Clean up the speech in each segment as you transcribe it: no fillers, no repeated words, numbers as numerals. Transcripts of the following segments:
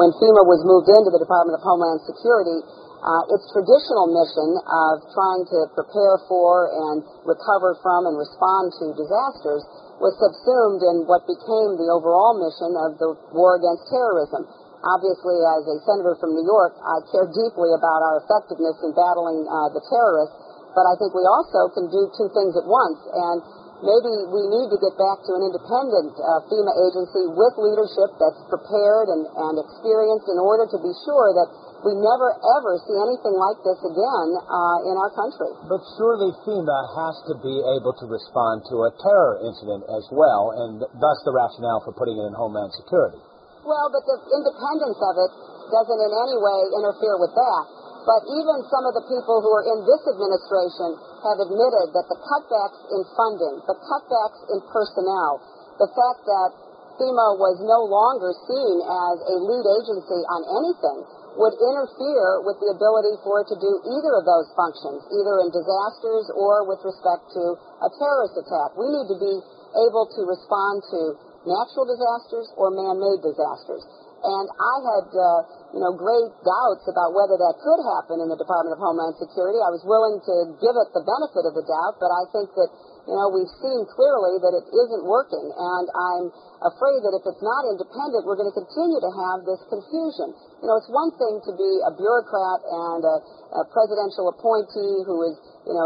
When FEMA was moved into the Department of Homeland Security, its traditional mission of trying to prepare for and recover from and respond to disasters was subsumed in what became the overall mission of the war against terrorism. Obviously, as a senator from New York, I care deeply about our effectiveness in battling the terrorists, but I think we also can do two things at once, and maybe we need to get back to an independent FEMA agency with leadership that's prepared and experienced in order to be sure that we never, ever see anything like this again in our country. But surely FEMA has to be able to respond to a terror incident as well, and thus the rationale for putting it in Homeland Security. Well, but the independence of it doesn't in any way interfere with that. But even some of the people who are in this administration have admitted that the cutbacks in funding, the cutbacks in personnel, the fact that FEMA was no longer seen as a lead agency on anything would interfere with the ability for it to do either of those functions, either in disasters or with respect to a terrorist attack. We need to be able to respond to natural disasters or man-made disasters. And I had, great doubts about whether that could happen in the Department of Homeland Security. I was willing to give it the benefit of the doubt, but I think that, we've seen clearly that it isn't working. And I'm afraid that if it's not independent, we're going to continue to have this confusion. It's one thing to be a bureaucrat and a presidential appointee who is,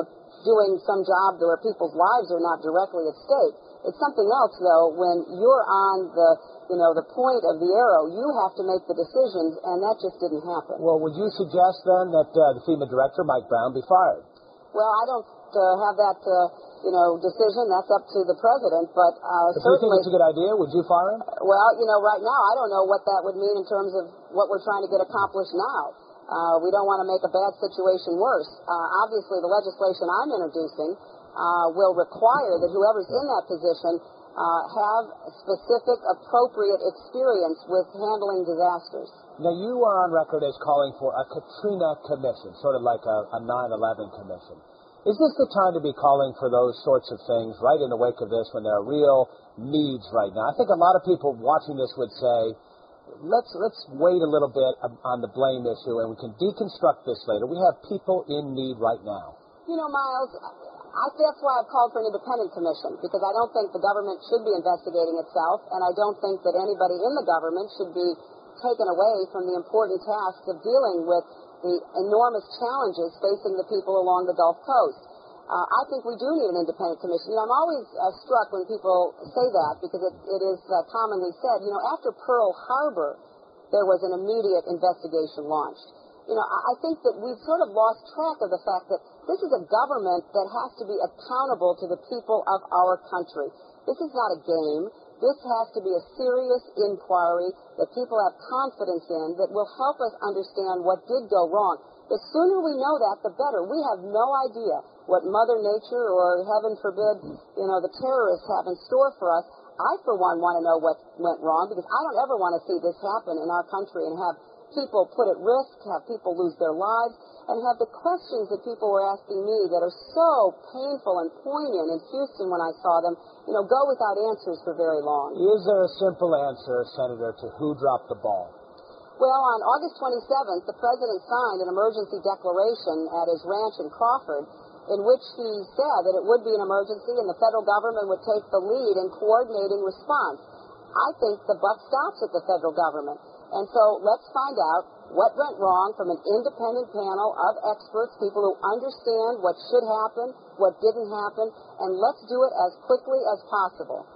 doing some job where people's lives are not directly at stake. It's something else, though, when you're on the point of the arrow, you have to make the decisions, and that just didn't happen. Well, would you suggest, then, that the FEMA director, Mike Brown, be fired? Well, I don't have that, decision. That's up to the president, but if you think it's a good idea, would you fire him? Well, right now, I don't know what that would mean in terms of what we're trying to get accomplished now. We don't want to make a bad situation worse. Obviously, the legislation I'm introducing will require that whoever's in that position have specific, appropriate experience with handling disasters. Now, you are on record as calling for a Katrina commission, sort of like a 9/11 commission. Is this the time to be calling for those sorts of things right in the wake of this when there are real needs right now? I think a lot of people watching this would say, let's wait a little bit on the blame issue and we can deconstruct this later. We have people in need right now. Miles, that's why I've called for an independent commission, because I don't think the government should be investigating itself, and I don't think that anybody in the government should be taken away from the important tasks of dealing with the enormous challenges facing the people along the Gulf Coast. I think we do need an independent commission. I'm always struck when people say that, because it is commonly said, after Pearl Harbor, there was an immediate investigation launched. I think that we've sort of lost track of the fact that this is a government that has to be accountable to the people of our country. This is not a game. This has to be a serious inquiry that people have confidence in, that will help us understand what did go wrong. The sooner we know that, the better. We have no idea what Mother Nature or, heaven forbid, the terrorists have in store for us. I, for one, want to know what went wrong, because I don't ever want to see this happen in our country and have people put at risk, have people lose their lives, and have the questions that people were asking me that are so painful and poignant in Houston when I saw them, go without answers for very long. Is there a simple answer, Senator, to who dropped the ball? Well, on August 27th, the president signed an emergency declaration at his ranch in Crawford, in which he said that it would be an emergency and the federal government would take the lead in coordinating response. I think the buck stops at the federal government. And so let's find out what went wrong from an independent panel of experts, people who understand what should happen, what didn't happen, and let's do it as quickly as possible.